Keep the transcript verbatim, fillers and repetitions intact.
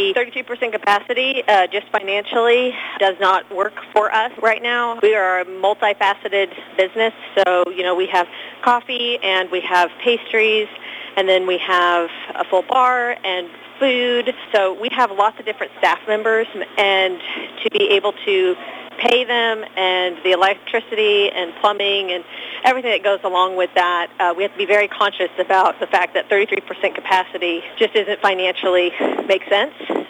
the thirty-three percent capacity, uh, just financially, does not work for us right now. We are a multifaceted business, so, you know, we have coffee and we have pastries, and then we have a full bar and food. So we have lots of different staff members, and to be able to pay them and the electricity and plumbing and everything that goes along with that, uh, we have to be very conscious about the fact that thirty-three percent capacity just isn't financially make sense.